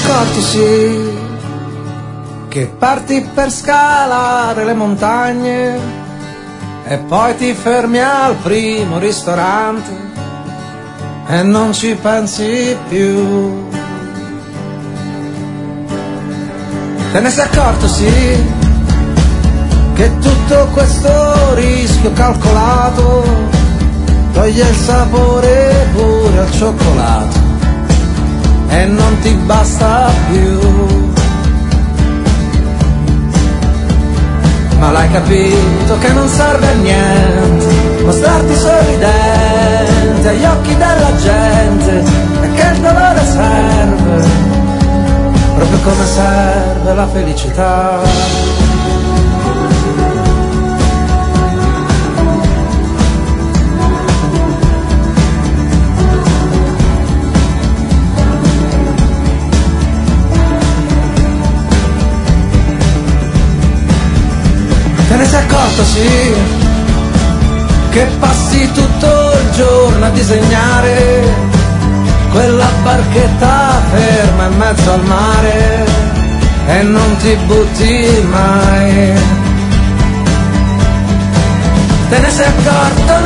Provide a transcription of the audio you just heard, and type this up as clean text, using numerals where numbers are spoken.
accorto sì che parti per scalare le montagne e poi ti fermi al primo ristorante e non ci pensi più. Te ne sei accorto sì che tutto questo rischio calcolato toglie il sapore pure al cioccolato e non ti basta più. Ma l'hai capito che non serve a niente mostrarti sorridente agli occhi della gente e che il dolore serve proprio come serve la felicità. Te ne sei accorto sì che passi tutto il giorno a disegnare quella barchetta ferma in mezzo al mare e non ti butti mai. Te ne sei accorto